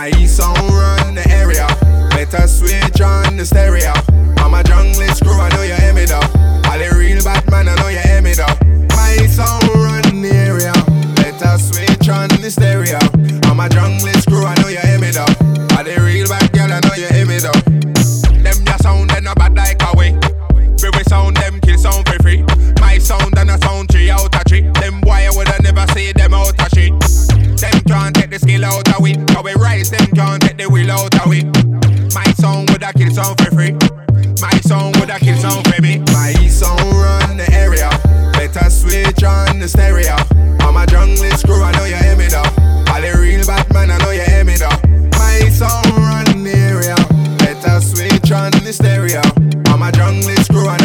My sound run the area. Better switch on the stereo. I'm a jungle screw, I know you hear me though. All the real bad man, I know you hear me though. My sound run the area. Better switch on the stereo. I'm a jungle screw, I know you hear me though. All the real bad girl, I know you hear me though. Them your sound, they no bad like a way. We sound, them kill sound for free. My sound and a sound 3 out of 3. Them boy I woulda never see them out of shit. Them can't take the skill out of it. How we rise, them can't take the will out of it. My sound woulda kill sound for free. My sound woulda kill sound for me. My sound run the area. Better switch on the stereo.